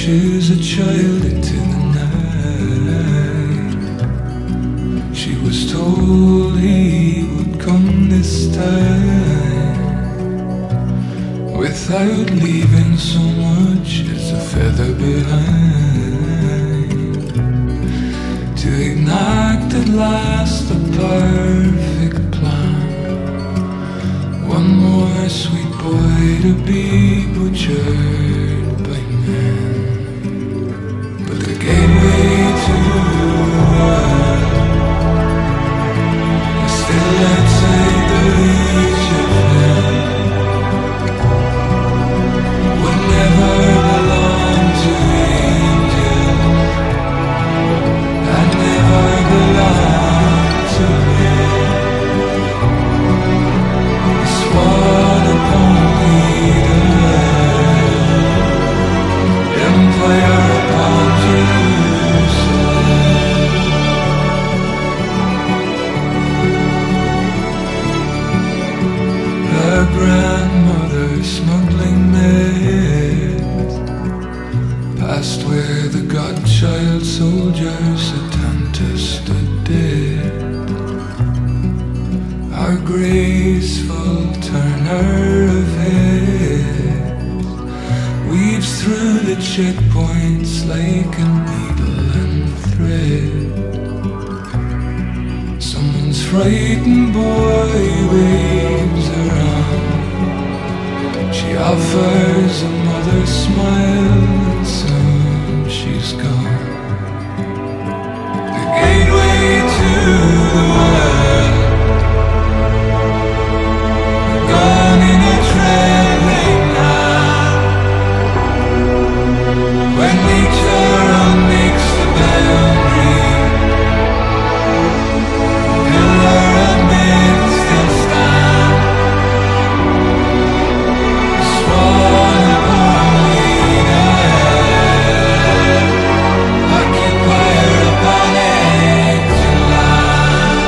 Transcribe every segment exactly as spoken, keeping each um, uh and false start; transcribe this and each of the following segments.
pushes a child into the night. She was told he would come this time, without leaving so much as a feather behind, to enact at last the perfect plan. One more sweet boy to be butchered by men, but the gateway to the world is still outside the reach of him. Would never belong to angels, I'd never belong to him. Sworn upon empire upon Jerusalem. Her grandmother smuggling maids past where the godchild soldiers at Tanta stood dead. Our graceful turner of heads weaves through the checkpoints like a needle and thread. Someone's frightened boy waves around. She offers a mother's smile, and soon she's gone. The gateway to the world, gone in a trembling hand. When nature unmakes the boundary, pillar of myth still stand. Swan upon leader, occupier upon ancient land.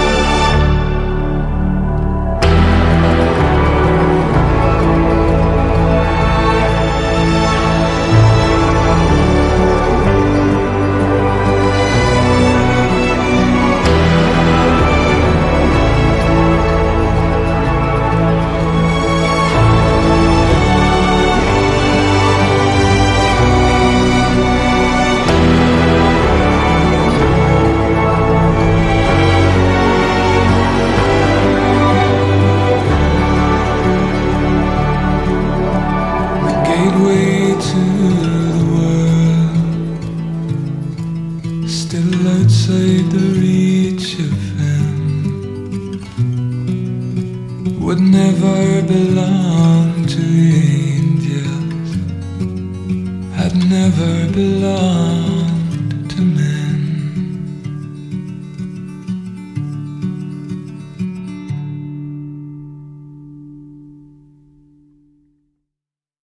The gateway to the world, still outside the reach of him, would never belong to angels, had never belonged